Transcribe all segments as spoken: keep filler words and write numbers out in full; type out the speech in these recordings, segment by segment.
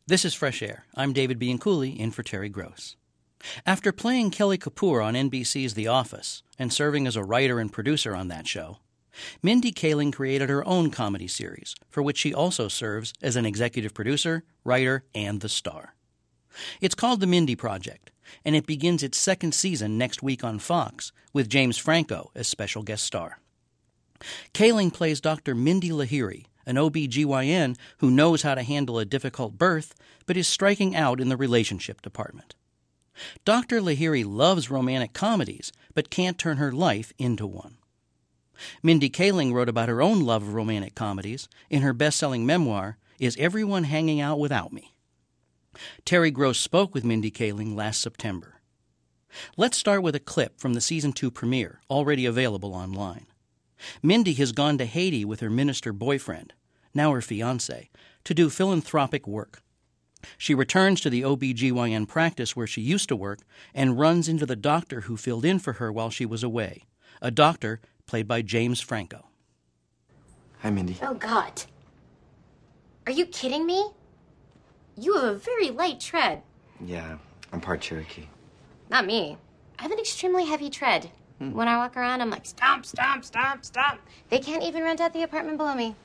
This is Fresh Air. I'm David Bianculli, in for Terry Gross. After playing Kelly Kapoor on N B C's The Office and serving as a writer and producer on that show, Mindy Kaling created her own comedy series, for which she also serves as an executive producer, writer, and the star. It's called The Mindy Project, and it begins its second season next week on Fox, with James Franco as special guest star. Kaling plays Doctor Mindy Lahiri, an O B G Y N who knows how to handle a difficult birth, but is striking out in the relationship department. Doctor Lahiri loves romantic comedies, but can't turn her life into one. Mindy Kaling wrote about her own love of romantic comedies in her best-selling memoir, Is Everyone Hanging Out Without Me? Terry Gross spoke with Mindy Kaling last September. Let's start with a clip from the season two premiere, already available online. Mindy has gone to Haiti with her minister boyfriend, now her fiancé, to do philanthropic work. She returns to the O B G Y N practice where she used to work and runs into the doctor who filled in for her while she was away, a doctor played by James Franco. Hi, Mindy. Oh, God. Are you kidding me? You have a very light tread. Yeah, I'm part Cherokee. Not me. I have an extremely heavy tread. Hmm. When I walk around, I'm like, stomp, stomp, stomp, stomp. They can't even rent out the apartment below me.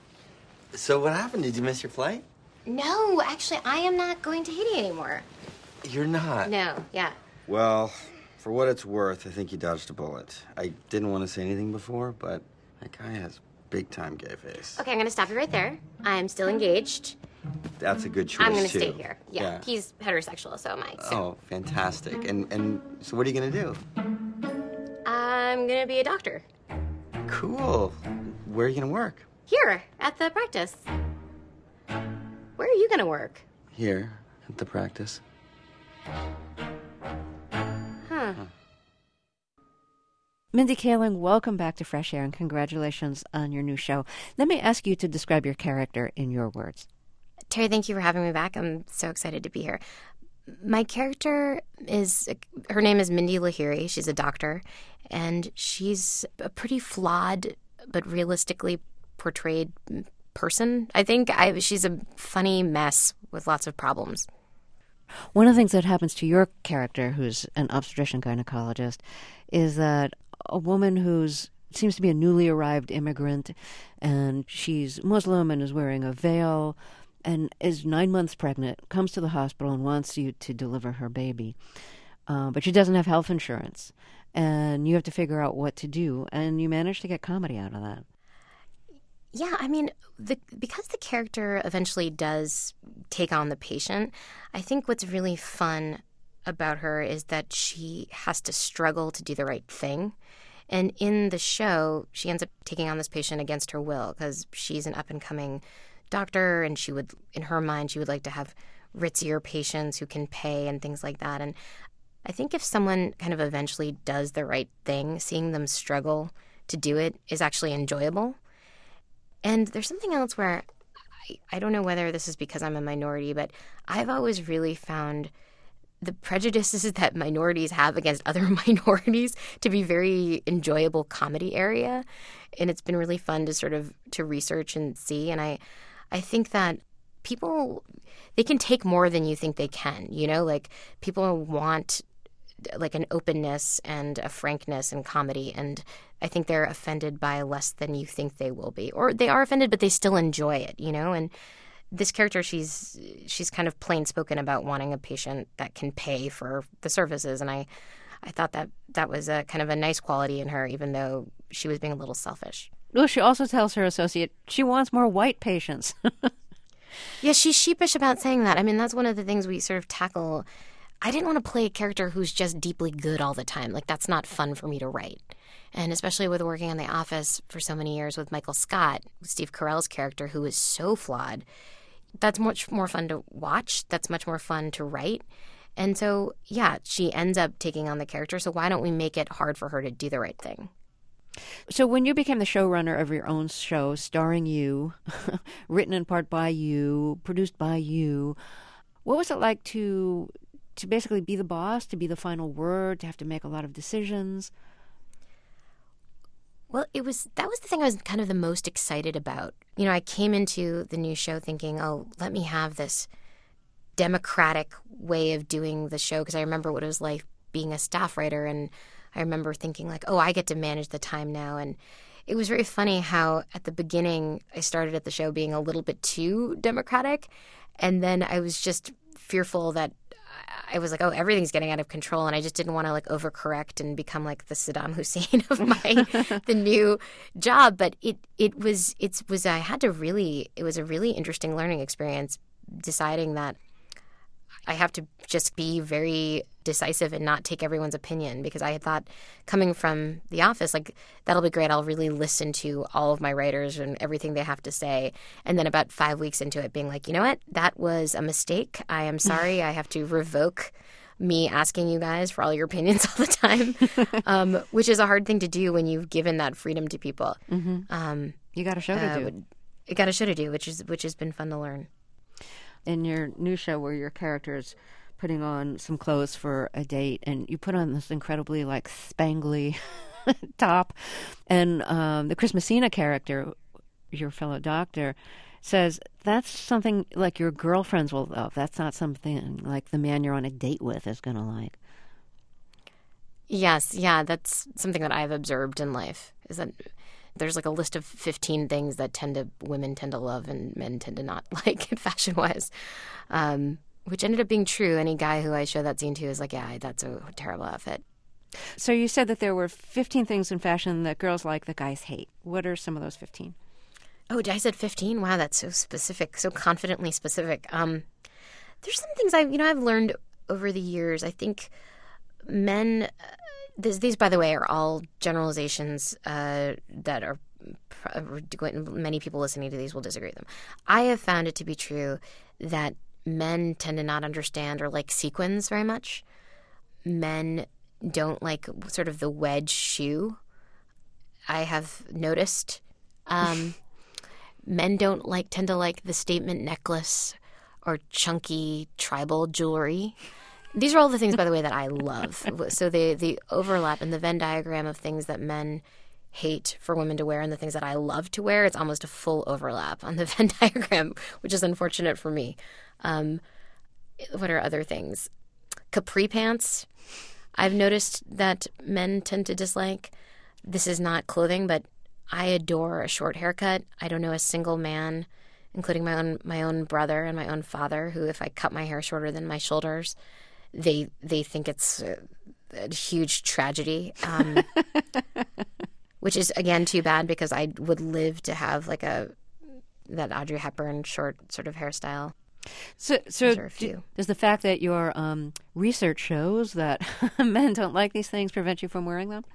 So what happened? Did you miss your flight? No, actually, I am not going to Haiti anymore. You're not? No, yeah. Well, for what it's worth, I think you dodged a bullet. I didn't want to say anything before, but that guy has big-time gay face. Okay, I'm going to stop you right there. I'm still engaged. That's a good choice, I'm going to too. stay here. Yeah, yeah, he's heterosexual, so am I. So. Oh, fantastic. And and so what are you going to do? I'm going to be a doctor. Cool. Where are you going to work? Here, at the practice. Where are you going to work? Here, at the practice. Huh. Mindy Kaling, welcome back to Fresh Air and congratulations on your new show. Let me ask you to describe your character in your words. Terry, thank you for having me back. I'm so excited to be here. My character is, her name is Mindy Lahiri. She's a doctor, and she's a pretty flawed but realistically portrayed person. I think I, she's a funny mess with lots of problems. One of the things that happens to your character, who's an obstetrician gynecologist, is that a woman who's seems to be a newly arrived immigrant, and she's Muslim and is wearing a veil and is nine months pregnant, comes to the hospital and wants you to deliver her baby. Uh, but she doesn't have health insurance, and you have to figure out what to do, and you manage to get comedy out of that. Yeah, I mean, the, because the character eventually does take on the patient, I think what's really fun about her is that she has to struggle to do the right thing. And in the show, she ends up taking on this patient against her will because she's an up-and-coming doctor, and she would, in her mind, she would like to have ritzier patients who can pay and things like that. And I think if someone kind of eventually does the right thing, seeing them struggle to do it is actually enjoyable. And there's something else where I, I don't know whether this is because I'm a minority, but I've always really found the prejudices that minorities have against other minorities to be very enjoyable comedy area. And it's been really fun to sort of to research and see. And I, I think that people, they can take more than you think they can, you know, like people want like an openness and a frankness in comedy. And I think they're offended by less than you think they will be, or they are offended, but they still enjoy it, you know? And this character, she's she's kind of plain spoken about wanting a patient that can pay for the services. And I, I thought that that was a kind of a nice quality in her, even though she was being a little selfish. Well, she also tells her associate she wants more white patients. Yeah, she's sheepish about saying that. I mean, that's one of the things we sort of tackle. I didn't want to play a character who's just deeply good all the time. Like, that's not fun for me to write. And especially with working on The Office for so many years with Michael Scott, Steve Carell's character, who is so flawed, that's much more fun to watch. That's much more fun to write. And so, yeah, she ends up taking on the character. So why don't we make it hard for her to do the right thing? So when you became the showrunner of your own show, starring you, written in part by you, produced by you, what was it like to to basically be the boss, to be the final word, to have to make a lot of decisions? Well, it was that was the thing I was kind of the most excited about. You know, I came into the new show thinking, oh, let me have this democratic way of doing the show, because I remember what it was like being a staff writer, and I remember thinking like, oh, I get to manage the time now. And it was very funny how at the beginning I started at the show being a little bit too democratic, and then I was just fearful that I was like, oh, everything's getting out of control, and I just didn't want to like overcorrect and become like the Saddam Hussein of my the new job. But it it was it was I had to really it was a really interesting learning experience, deciding that I have to just be very decisive and not take everyone's opinion, because I had thought, coming from The Office, like, that'll be great. I'll really listen to all of my writers and everything they have to say. And then about five weeks into it being like, you know what? That was a mistake. I am sorry. I have to revoke me asking you guys for all your opinions all the time, um, which is a hard thing to do when you've given that freedom to people. Mm-hmm. Um, you got a show to uh, do. You got a show to do, which is which has been fun to learn. In your new show, where your character is putting on some clothes for a date, and you put on this incredibly like spangly top, and um, the Chris Messina character, your fellow doctor, says that's something like your girlfriends will love. That's not something like the man you're on a date with is going to like. Yes, yeah, that's something that I've observed in life, is that there's like a list of fifteen things that tend to women tend to love and men tend to not like fashion wise, um, which ended up being true. Any guy who I show that scene to is like, yeah, that's a terrible outfit. So you said that there were fifteen things in fashion that girls like that guys hate. What are some of those fifteen? Oh, I said fifteen? Wow, that's so specific, so confidently specific. Um, there's some things I, you know, I've learned over the years. I think men. Uh, This, these, by the way, are all generalizations uh, that are many people listening to these will disagree with them. I have found it to be true that men tend to not understand or like sequins very much. Men don't like sort of the wedge shoe, I have noticed. Um, men don't like tend to like the statement necklace or chunky tribal jewelry. These are all the things, by the way, that I love. So the the overlap in the Venn diagram of things that men hate for women to wear and the things that I love to wear, it's almost a full overlap on the Venn diagram, which is unfortunate for me. Um, what are other things? Capri pants. I've noticed that men tend to dislike. This is not clothing, but I adore a short haircut. I don't know a single man, including my own my own brother and my own father, who, if I cut my hair shorter than my shoulders, they they think it's a, a huge tragedy, um, which is, again, too bad, because I would live to have like a that Audrey Hepburn short sort of hairstyle. So, so Those are a few. does the fact that your um, research shows that men don't like these things prevent you from wearing them?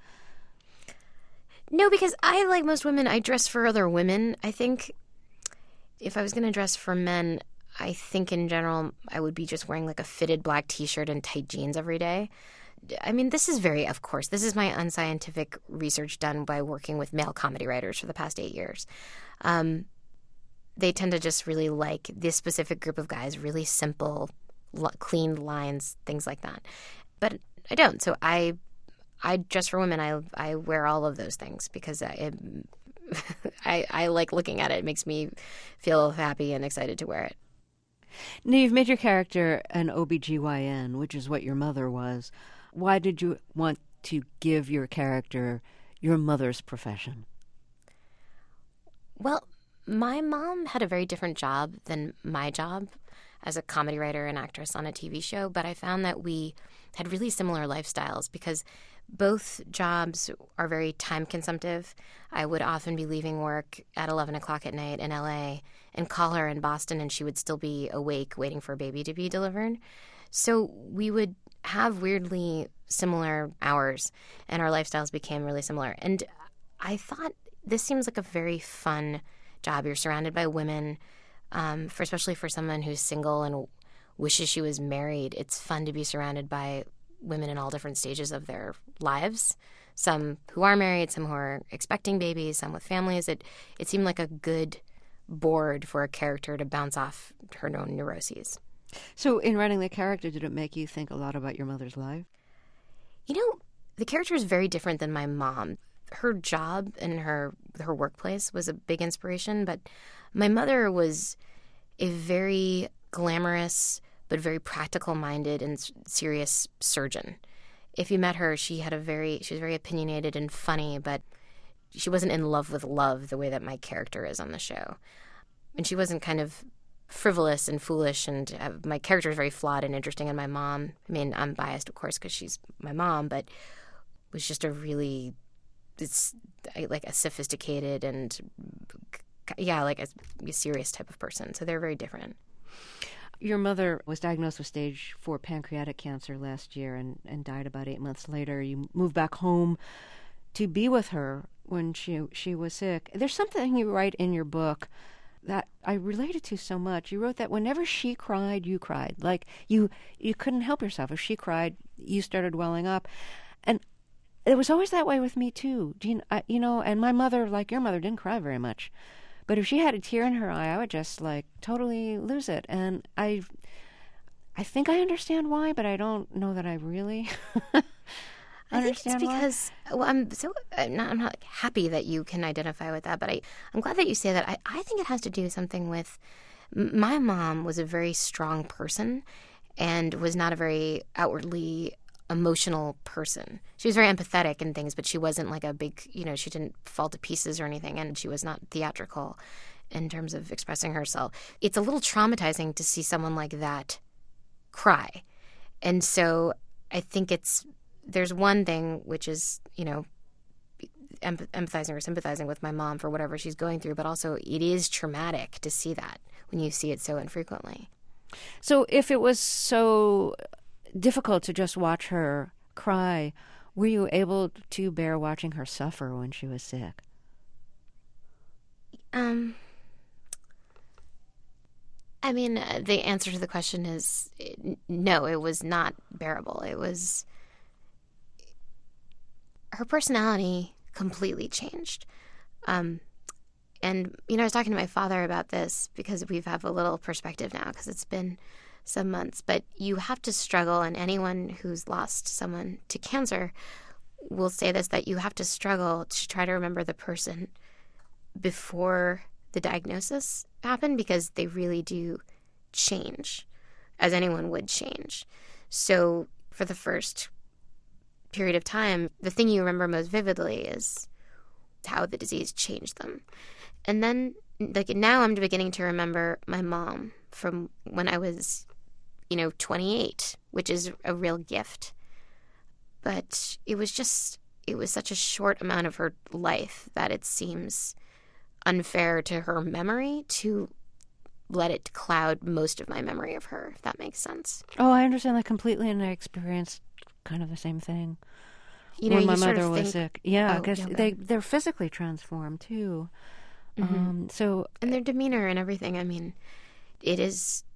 No, because I, like most women, I dress for other women. I think if I was going to dress for men, I think in general I would be just wearing like a fitted black T-shirt and tight jeans every day. I mean, this is very, of course, this is my unscientific research done by working with male comedy writers for the past eight years. Um, they tend to just really like this specific group of guys, really simple, l- clean lines, things like that. But I don't. So I, I dress for women. I I wear all of those things because I, it, I I like looking at it. It makes me feel happy and excited to wear it. Now, you've made your character an O B G Y N, which is what your mother was. Why did you want to give your character your mother's profession? Well, my mom had a very different job than my job as a comedy writer and actress on a T V show, but I found that we had really similar lifestyles because both jobs are very time consumptive. I would often be leaving work at eleven o'clock at night in L A and call her in Boston, and she would still be awake waiting for a baby to be delivered. So we would have weirdly similar hours, and our lifestyles became really similar. And I thought, this seems like a very fun job. You're surrounded by women, um, for especially for someone who's single and wishes she was married. It's fun to be surrounded by women in all different stages of their lives. Some who are married, some who are expecting babies, some with families. It it seemed like a good board for a character to bounce off her own neuroses. So in writing the character, did it make you think a lot about your mother's life? You know, the character is very different than my mom. Her job and her her workplace was a big inspiration, but my mother was a very glamorous but very practical-minded and s- serious surgeon. If you met her, she had a very she was very opinionated and funny, but she wasn't in love with love the way that my character is on the show. And she wasn't kind of frivolous and foolish, and uh, my character is very flawed and interesting. And my mom, I mean, I'm biased, of course, because she's my mom, but was just a really, it's like a sophisticated and, yeah, like a, a serious type of person. So they're very different. Your mother was diagnosed with stage four pancreatic cancer last year and, and died about eight months later. You moved back home to be with her when she she was sick. There's something you write in your book that I related to so much. You wrote that whenever she cried, you cried. Like you you couldn't help yourself. If she cried, you started welling up. And it was always that way with me too. Do you, I, you know, and my mother, like your mother, didn't cry very much. But if she had a tear in her eye, I would just like totally lose it. And I I think I understand why, but I don't know that I really I think understand it's because why. well, I'm so I'm not, I'm not happy that you can identify with that, but I, I'm glad that you say that. I, I think it has to do something with m- my mom was a very strong person and was not a very outwardly emotional person. She was very empathetic and things, but she wasn't like a big, you know, she didn't fall to pieces or anything, and she was not theatrical in terms of expressing herself. It's a little traumatizing to see someone like that cry. And so I think it's there's one thing, which is, you know, empathizing or sympathizing with my mom for whatever she's going through, but also it is traumatic to see that when you see it so infrequently. So if it was so difficult to just watch her cry, were you able to bear watching her suffer when she was sick? Um, I mean, uh, the answer to the question is uh, no, it was not bearable. It was... her personality completely changed. Um, and, you know, I was talking to my father about this because we have a little perspective now because it's been some months. But you have to struggle, and anyone who's lost someone to cancer will say this, that you have to struggle to try to remember the person before the diagnosis happened because they really do change, as anyone would change. So for the first period of time, the thing you remember most vividly is how the disease changed them. And then, like, now I'm beginning to remember my mom from when I was, you know, twenty-eight, which is a real gift. But it was just, it was such a short amount of her life that it seems unfair to her memory to let it cloud most of my memory of her, if that makes sense. Oh, I understand that completely, and I experienced kind of the same thing You know, when my you sort mother of was think, sick. Yeah, oh, because yeah, they, they're physically transformed, too. Mm-hmm. Um, so, and their demeanor and everything. I mean, it is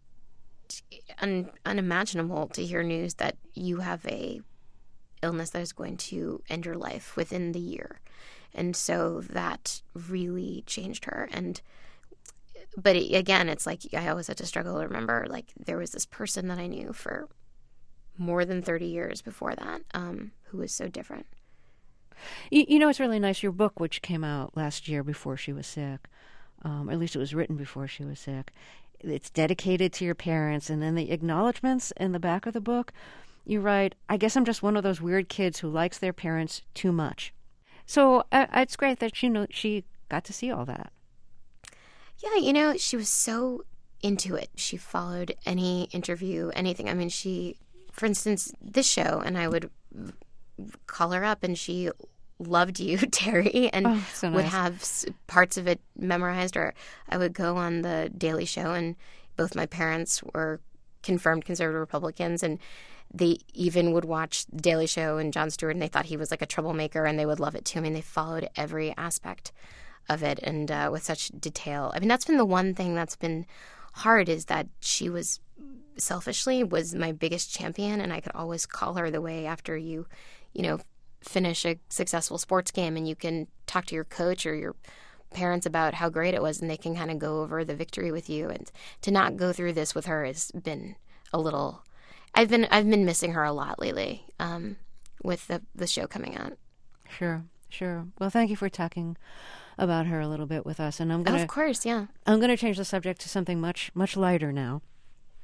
un- unimaginable to hear news that you have a illness that is going to end your life within the year. And so that really changed her. And but it, again, it's like I always had to struggle to remember, like, there was this person that I knew for more than thirty years before that, um, who was so different. You, you know, it's really nice. Your book, which came out last year before she was sick, um, or at least it was written before she was sick, it's dedicated to your parents. And then the acknowledgments in the back of the book, you write, I guess I'm just one of those weird kids who likes their parents too much. So uh, it's great that she, know, she got to see all that. Yeah, you know, she was so into it. She followed any interview, anything. I mean, she, for instance, this show, and I would call her up and she loved you, Terry, and oh, so nice. would have parts of it memorized. Or I would go on the Daily Show, and both my parents were confirmed conservative Republicans, and they even would watch the Daily Show and Jon Stewart, and they thought he was like a troublemaker, and they would love it too. I mean, they followed every aspect of it, and uh, with such detail. I mean, that's been the one thing that's been hard, is that she was selfishly was my biggest champion, and I could always call her the way after you, you know, finish a successful sports game, and you can talk to your coach or your parents about how great it was, and they can kind of go over the victory with you. And to not go through this with her has been a little. I've been I've been missing her a lot lately, um, with the the show coming out. Sure, sure. Well, thank you for talking about her a little bit with us, and I'm gonna of course, yeah. I'm gonna change the subject to something much much lighter now.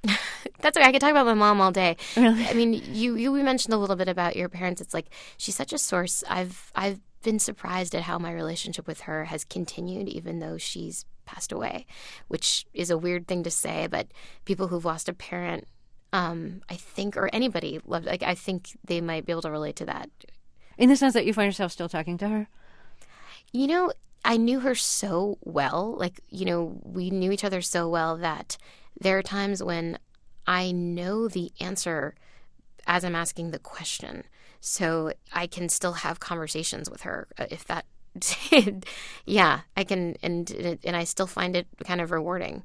That's okay. I could talk about my mom all day. Really? I mean, you you mentioned a little bit about your parents. It's like she's such a source. I've I've been surprised at how my relationship with her has continued, even though she's passed away, which is a weird thing to say. But people who've lost a parent, um, I think, or anybody, loved, like I think they might be able to relate to that. In the sense that you find yourself still talking to her? You know, I knew her so well. Like, you know, we knew each other so well that there are times when I know the answer as I'm asking the question. So I can still have conversations with her if that, yeah, I can, and and I still find it kind of rewarding.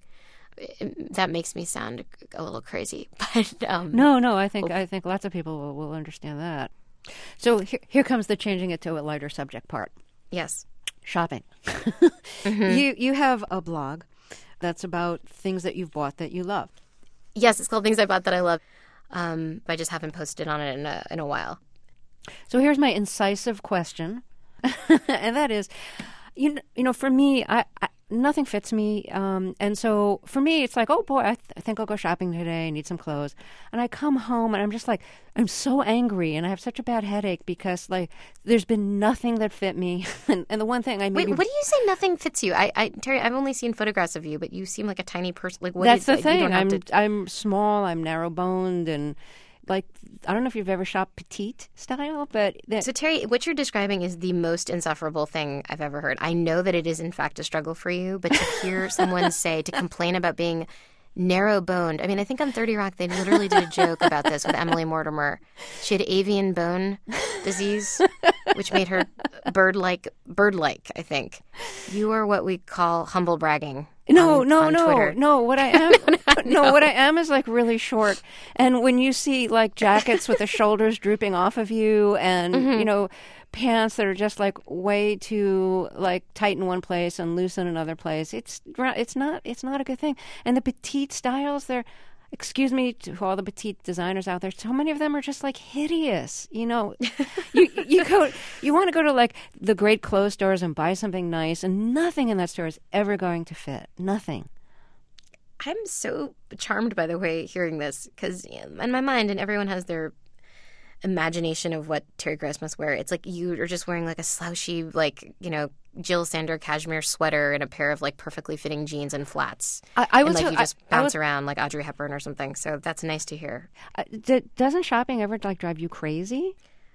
That makes me sound a little crazy, but um, no, no, I think I think lots of people will, will understand that. So here, here comes the changing it to a lighter subject part. Yes, shopping. mm-hmm. You you have a blog that's about things that you've bought that you love. Yes, it's called Things I Bought That I Love. Um, but I just haven't posted on it in a, in a while. So here's my incisive question, and that is, you know, you know, for me, I, I nothing fits me, um, and so for me, it's like, oh boy, I, th- I think I'll go shopping today. I need some clothes, and I come home and I'm just like, I'm so angry, and I have such a bad headache because like there's been nothing that fit me, and, and the one thing I maybe wait, what do you say? Nothing fits you? I, I, Terry, I've only seen photographs of you, but you seem like a tiny person. Like what that's do you, the thing. You don't have I'm to... I'm small. I'm narrow boned and. Like, I don't know if you've ever shopped petite style, but... That... So, Terry, what you're describing is the most insufferable thing I've ever heard. I know that it is, in fact, a struggle for you, but to hear someone say, to complain about being narrow-boned... I mean, I think on thirty Rock, they literally did a joke about this with Emily Mortimer. She had avian bone disease, which made her bird-like, bird-like, I think. You are what we call humble bragging. No, on, no, on no, Twitter. no. What I am, no, no, what I am is like really short. And when you see like jackets with the shoulders drooping off of you, and mm-hmm. you know, pants that are just like way too like tight in one place and loose in another place, it's it's not it's not a good thing. And the petite styles, they're. Excuse me to all the petite designers out there. So many of them are just like hideous. You know, you you go, you want to go to like the great clothes stores and buy something nice, and nothing in that store is ever going to fit. Nothing. I'm so charmed by the way hearing this because in my mind, and everyone has their imagination of what Terry Gross must wear. It's like you are just wearing like a slouchy, like, you know, Jill Sander cashmere sweater and a pair of like perfectly fitting jeans and flats. I, I and will like you just I, bounce I will, around like Audrey Hepburn or something. So that's nice to hear. Uh, d- doesn't shopping ever like drive you crazy?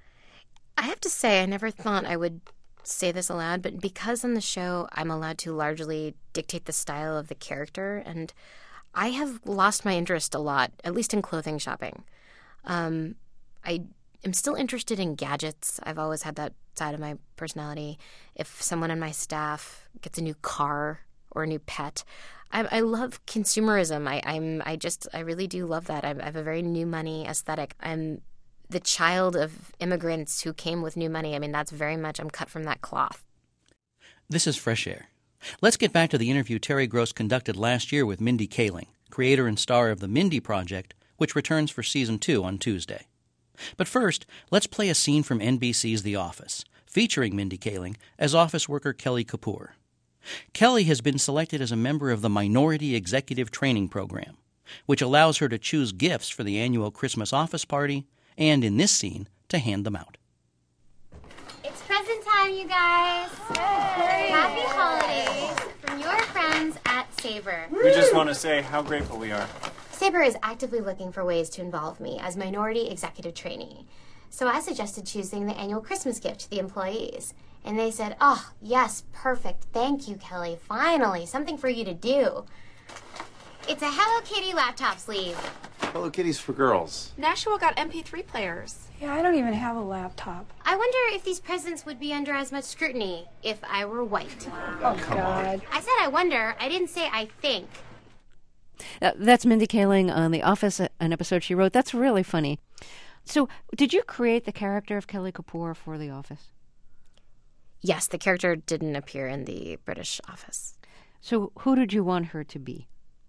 I have to say, I never thought I would say this aloud, but because on the show I'm allowed to largely dictate the style of the character, and I have lost my interest a lot, at least in clothing shopping. Um, I am still interested in gadgets. I've always had that side of my personality. If someone on my staff gets a new car or a new pet, I, I love consumerism. I, I'm, I just, I really do love that. I, I have a very new money aesthetic. I'm the child of immigrants who came with new money. I mean, that's very much, I'm cut from that cloth. This is Fresh Air. Let's get back to the interview Terry Gross conducted last year with Mindy Kaling, creator and star of The Mindy Project, which returns for season two on Tuesday. But first, let's play a scene from N B C's The Office, featuring Mindy Kaling as office worker Kelly Kapoor. Kelly has been selected as a member of the Minority Executive Training Program, which allows her to choose gifts for the annual Christmas office party, and in this scene, to hand them out. It's present time, you guys. Hey. Happy holidays from your friends at Sabre. We just want to say how grateful we are. Sabre is actively looking for ways to involve me as minority executive trainee. So I suggested choosing the annual Christmas gift to the employees. And they said, oh, yes, perfect. Thank you, Kelly. Finally, something for you to do. It's a Hello Kitty laptop sleeve. Hello Kitty's for girls. Nashua got M P three players. Yeah, I don't even have a laptop. I wonder if these presents would be under as much scrutiny if I were white. Oh, God. I said I wonder. I didn't say I think. Uh, that's Mindy Kaling on The Office, an episode she wrote. That's really funny. So, did you create the character of Kelly Kapoor for The Office? Yes, the character didn't appear in the British Office. So, who did you want her to be?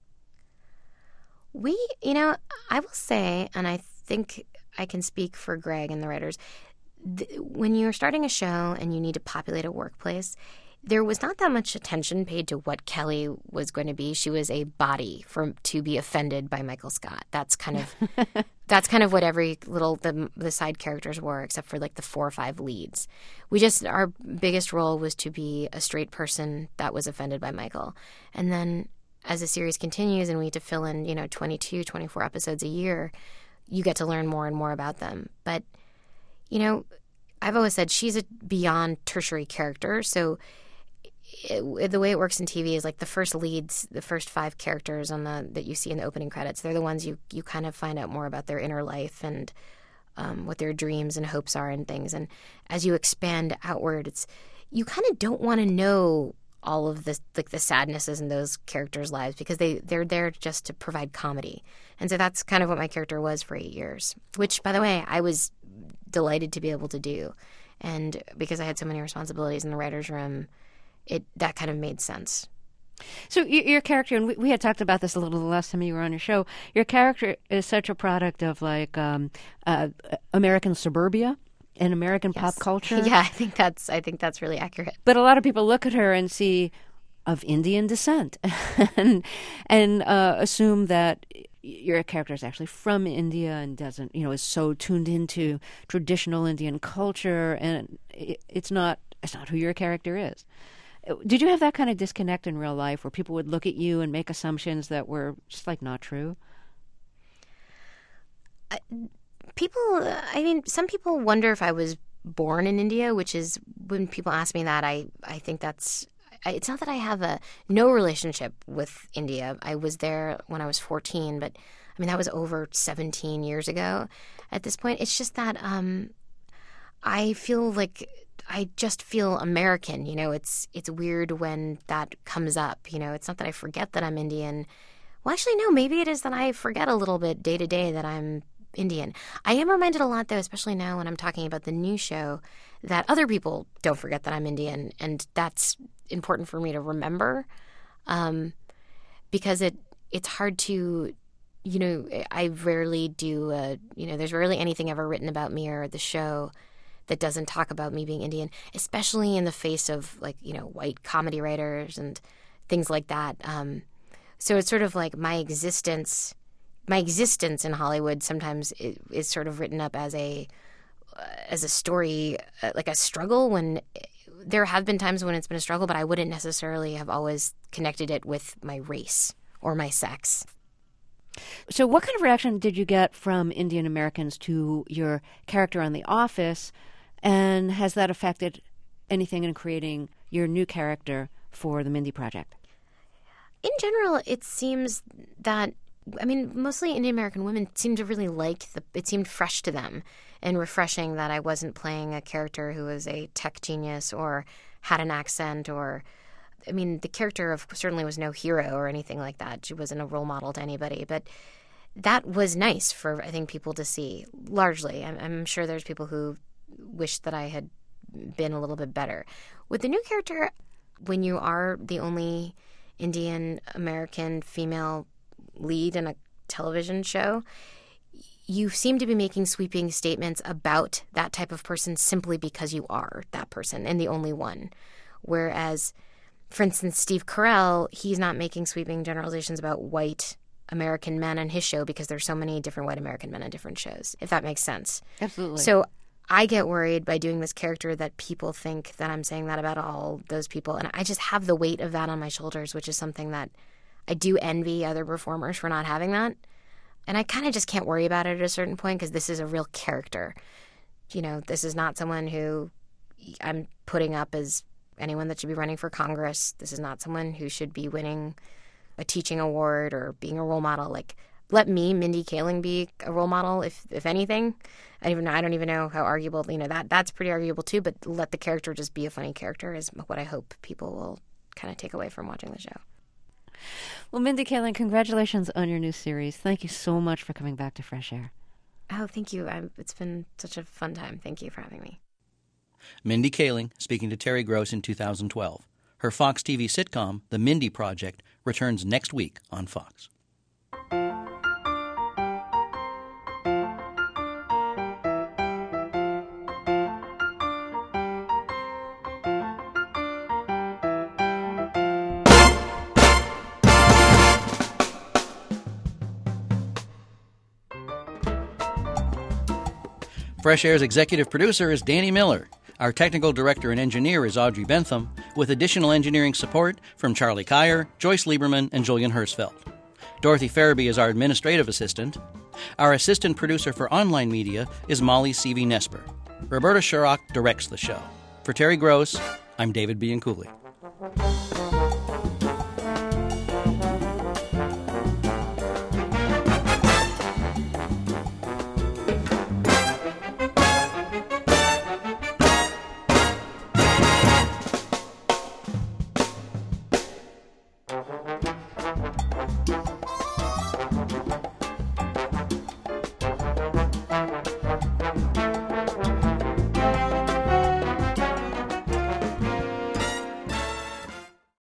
We, you know, I will say, and I think I can speak for Greg and the writers, th- when you're starting a show and you need to populate a workplace, there was not that much attention paid to what Kelly was going to be. She was a body for to be offended by Michael Scott. That's kind of that's kind of what every little the the side characters were, except for like the four or five leads. We just our biggest role was to be a straight person that was offended by Michael, and then as the series continues and we need to fill in, you know, twenty-two, twenty-four episodes a year, you get to learn more and more about them. But you know, I've always said she's a beyond tertiary character, so. It, the way it works in T V is like the first leads, the first five characters on the that you see in the opening credits. They're the ones you, you kind of find out more about their inner life and um, what their dreams and hopes are and things. And as you expand outward, it's you kind of don't want to know all of the like the sadnesses in those characters' lives because they they're there just to provide comedy. And so that's kind of what my character was for eight years. Which, by the way, I was delighted to be able to do, and because I had so many responsibilities in the writers' room. It that kind of made sense. So your, your character, and we, we had talked about this a little the last time you were on your show, your character is such a product of like um, uh, American suburbia and American yes. pop culture. Yeah, I think that's I think that's really accurate. But a lot of people look at her and see of Indian descent and and uh, assume that your character is actually from India and doesn't, you know, is so tuned into traditional Indian culture, and it, it's not it's not who your character is. Did you have that kind of disconnect in real life where people would look at you and make assumptions that were just like not true? Uh, people, I mean, some people wonder if I was born in India, which is when people ask me that, I, I think that's, I, it's not that I have a no relationship with India. I was there when I was fourteen, but I mean, that was over seventeen years ago at this point. It's just that um, I feel like I just feel American. You know, it's it's weird when that comes up. You know, it's not that I forget that I'm Indian. Well, actually, no, maybe it is that I forget a little bit day to day that I'm Indian. I am reminded a lot, though, especially now when I'm talking about the new show, that other people don't forget that I'm Indian. And that's important for me to remember um, because it it's hard to, you know, I rarely do, a, you know, there's rarely anything ever written about me or the show that doesn't talk about me being Indian, especially in the face of, like, you know, white comedy writers and things like that. Um, so it's sort of like my existence, my existence in Hollywood sometimes is, is sort of written up as a uh, as a story, uh, like a struggle. When there have been times when it's been a struggle, but I wouldn't necessarily have always connected it with my race or my sex. So what kind of reaction did you get from Indian Americans to your character on The Office? And has that affected anything in creating your new character for the Mindy Project? In general, it seems that, I mean, mostly Indian American women seem to really like the, it seemed fresh to them and refreshing that I wasn't playing a character who was a tech genius or had an accent or, I mean, the character of certainly was no hero or anything like that. She wasn't a role model to anybody, but that was nice for, I think, people to see, largely. I'm, I'm sure there's people who wish that I had been a little bit better. With the new character, when you are the only Indian American female lead in a television show, you seem to be making sweeping statements about that type of person simply because you are that person and the only one. Whereas, for instance, Steve Carell, he's not making sweeping generalizations about white American men on his show because there's so many different white American men on different shows, if that makes sense. Absolutely. So I get worried by doing this character that people think that I'm saying that about all those people. And I just have the weight of that on my shoulders, which is something that I do envy other performers for not having that. And I kind of just can't worry about it at a certain point because this is a real character. You know, this is not someone who I'm putting up as anyone that should be running for Congress. This is not someone who should be winning a teaching award or being a role model. Like, let me, Mindy Kaling, be a role model, if if anything. I don't even know, I don't even know how arguable, you know, that that's pretty arguable too, but let the character just be a funny character is what I hope people will kind of take away from watching the show. Well, Mindy Kaling, congratulations on your new series. Thank you so much for coming back to Fresh Air. Oh, thank you. I'm, it's been such a fun time. Thank you for having me. Mindy Kaling speaking to Terry Gross in two thousand twelve. Her Fox T V sitcom, The Mindy Project, returns next week on Fox. Fresh Air's executive producer is Danny Miller. Our technical director and engineer is Audrey Bentham, with additional engineering support from Charlie Kyer, Joyce Lieberman, and Julian Hersfeld. Dorothy Farabee is our administrative assistant. Our assistant producer for online media is Molly Seavey-Nesper. Roberta Shurrock directs the show. For Terry Gross, I'm David Bianculli.